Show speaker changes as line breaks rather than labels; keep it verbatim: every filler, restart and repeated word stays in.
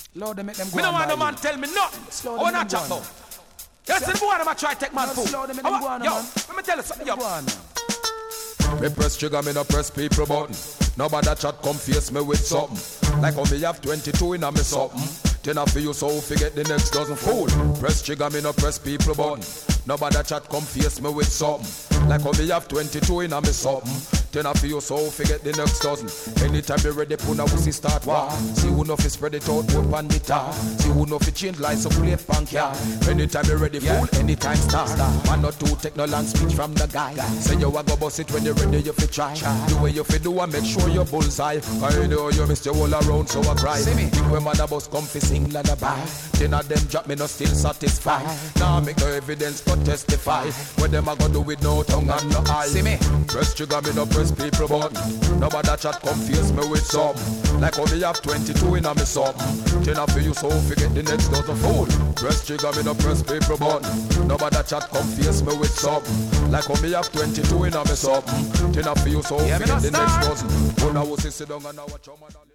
Lord, they make them go.
Me no want no man
you.
tell me nothing.
Slow
I want
them
to chat
go
now. Yes, the boy them a try take man
No,
food.
slow them, make
I
them
want-
go on,
Yo,
man.
let me tell you something. Yo.
Go on now.
Me press trigger, me no press people button. Nobody chat come face me with something. Like how me have twenty-two in a me something. Then I feel you so forget the next dozen fool. Press trigger, me no press people button. Nobody chat come face me with something. Like how me have twenty-two in a me something. Then I feel you so forget the next dozen. Anytime you ready, put a wussy start war. See who know fi spread it out, put pan the tar. See who know fi change lights so play punk ya. Anytime you ready, fool, anytime start. One or two take no long speech from the guy. Say you a go bust it when you ready, you fi try. The way you fi do and make sure you bullseye. I know you miss your all around, so I cry. Think when mother bus come fi sing lullaby. Ten of them drop me no still satisfied. Now make no evidence but testify. What them a go do with no tongue and no eye. See me, press trigger me no press people button. Nobody chat come face me with something. Like how me have twenty-two in a me something. Ten of you so forget the next dozen fool. Press trigger me no press people button. Nobody chat come face me with something. Like how me have twenty-two in a me something. Ten of you so
Yeah, me
forget
no
the next
start.
dozen. When I was sit down and I watch your mother.